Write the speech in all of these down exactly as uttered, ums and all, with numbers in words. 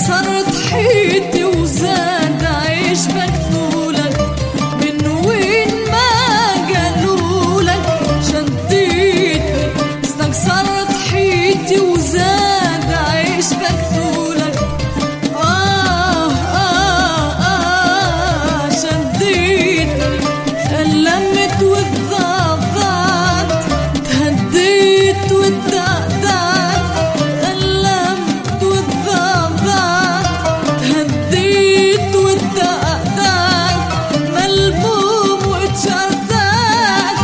استكسرت حيطي وزاد عيش مقتولك من وين ما قالولك شديتني استكسرت حيطي وزاد عيش مقتولك آه آه آه شديتني ألمت والضغط تهديت والدقدق ألمت والضغط تهديت والدقدق ملموم واتشردك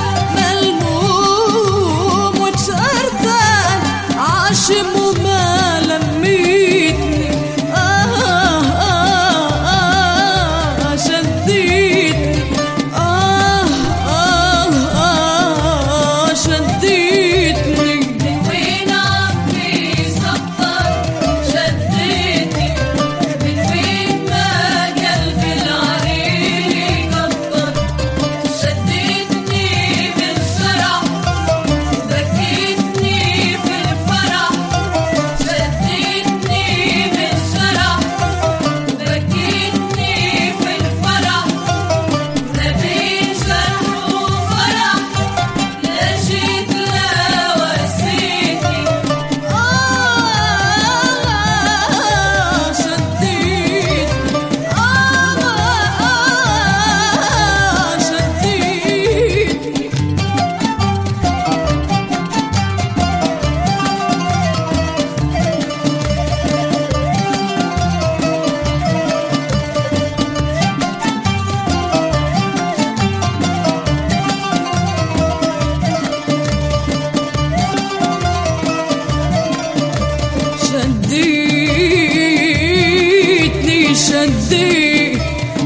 ملموم واتشردك عاشم وما لميتني آه آه آه شديتني آه آه آه شديتني من وين عمي صبر شديتني من وين ما قلبي العريق قبر شديتني بالفرح بكيتني في الفرح شديتني بالفرح بكيتني في الفرح ما بين جرح وفرح لا جيت لا واسيتني آه شديتني آه آه شديتني شديتني شديت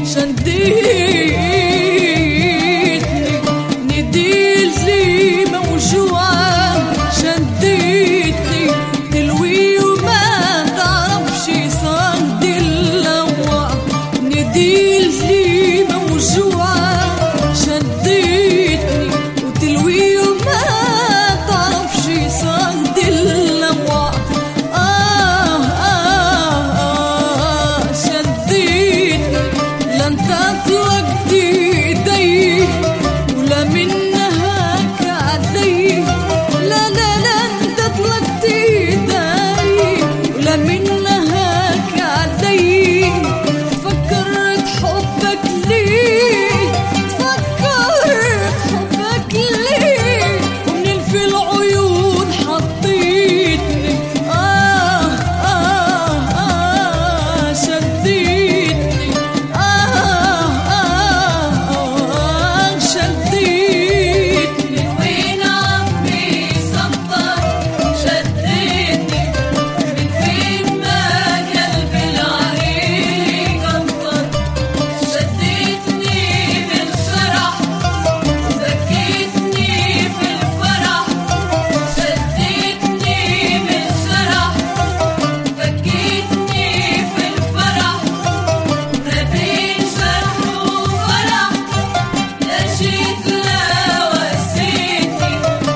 شديتني نديل لي موجوعة شديتني تلوي وما تعرفش صد اللوع نديل لي موجوعة شديتني وتلوي وما تعرفش صد اللوع آه آه آه شديتني لن تطلق ايدي ولا منها كعدي لا لا لن تطلق ايدي ولا منها كعدي فكرت حبك ليه فكرت حبك ليه ومن في العيون حطيتني آه آه آه شديتني آه آه آه شديتني وين عمي صبر شديتني من وين ما قلبي العريق قبر شديتني بالفرح بكيتني في الفرح شديتني بالفرح بكيتني في الفرح ما بين جرح وفرح لا جيت لا واسيتني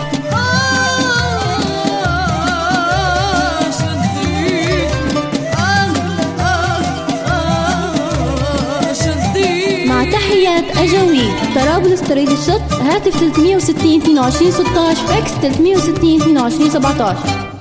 آه شديتني آه آه آه شديتني مع تحيات أجاوي طرابلس طريق الشط. هاتف ثلاثمية وستين اثنين وعشرين ستة عشر فاكس ثلاثمية وستين اثنين وعشرين سبعة عشر.